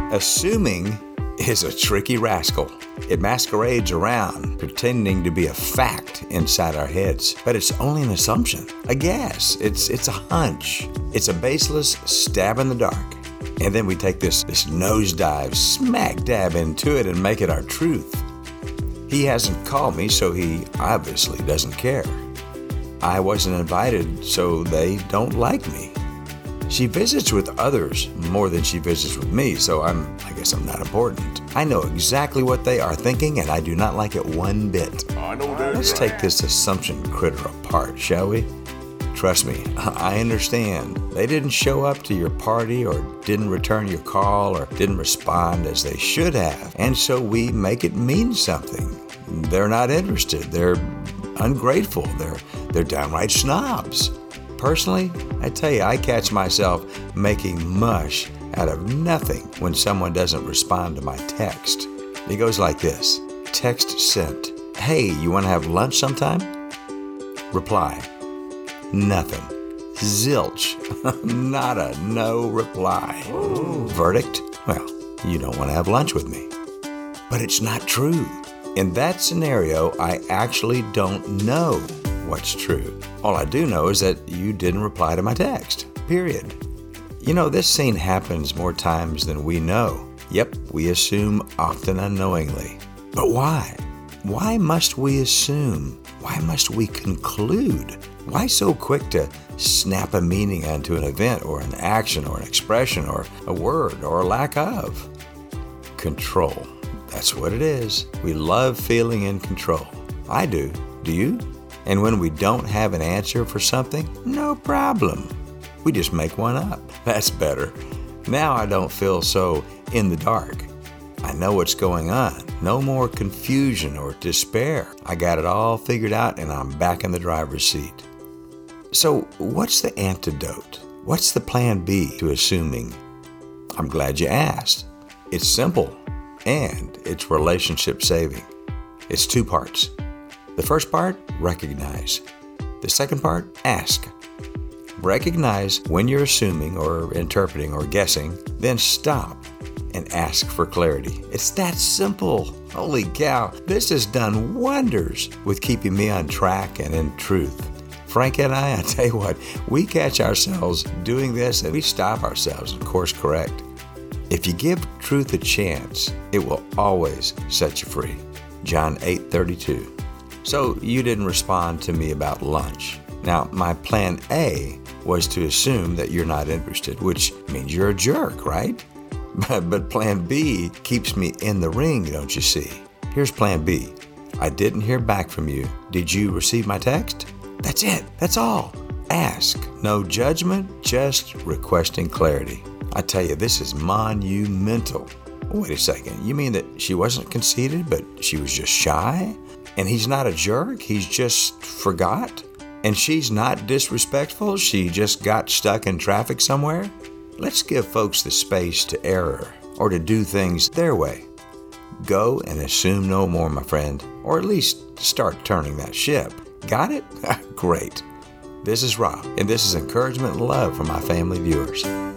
Assuming is a tricky rascal. It masquerades around, pretending to be a fact inside our heads. But it's only an assumption, a guess. It's a hunch. It's a baseless stab in the dark. And then we take this nosedive smack dab into it and make it our truth. He hasn't called me, so he obviously doesn't care. I wasn't invited, so they don't like me. She visits with others more than she visits with me, so I guess I'm not important. I know exactly what they are thinking, and I do not like it one bit. Let's take this assumption critter apart, shall we? Trust me, I understand. They didn't show up to your party or didn't return your call or didn't respond as they should have, and so we make it mean something. They're not interested. They're ungrateful. They're downright snobs. Personally, I tell you, I catch myself making mush out of nothing when someone doesn't respond to my text. It goes like this. Text sent. Hey, you want to have lunch sometime? Reply. Nothing. Zilch. Nada. No reply. Ooh. Verdict? Well, you don't want to have lunch with me. But it's not true. In that scenario, I actually don't know what's true. All I do know is that you didn't reply to my text. Period. You know, this scene happens more times than we know. Yep, we assume often unknowingly. But why? Why must we assume? Why must we conclude? Why so quick to snap a meaning onto an event or an action or an expression or a word or a lack of? Control. That's what it is. We love feeling in control. I do. Do you? And when we don't have an answer for something, no problem. We just make one up. That's better. Now I don't feel so in the dark. I know what's going on. No more confusion or despair. I got it all figured out and I'm back in the driver's seat. So what's the antidote? What's the plan B to assuming? I'm glad you asked. It's simple and it's relationship saving. It's 2 parts. The first part, recognize. The second part, ask. Recognize when you're assuming or interpreting or guessing, then stop and ask for clarity. It's that simple. Holy cow, this has done wonders with keeping me on track and in truth. Frank and I tell you what, we catch ourselves doing this and we stop ourselves and course correct. If you give truth a chance, it will always set you free. John 8:32. So you didn't respond to me about lunch. Now, my plan A was to assume that you're not interested, which means you're a jerk, right? But plan B keeps me in the ring, don't you see? Here's plan B. I didn't hear back from you. Did you receive my text? That's it. That's all. Ask. No judgment, just requesting clarity. I tell you, this is monumental. Wait a second. You mean that she wasn't conceited, but she was just shy? And he's not a jerk? He's just forgot? And she's not disrespectful? She just got stuck in traffic somewhere? Let's give folks the space to error or to do things their way. Go and assume no more, my friend, or at least start turning that ship. Got it? Great. This is Rob, and this is encouragement and love for my family viewers.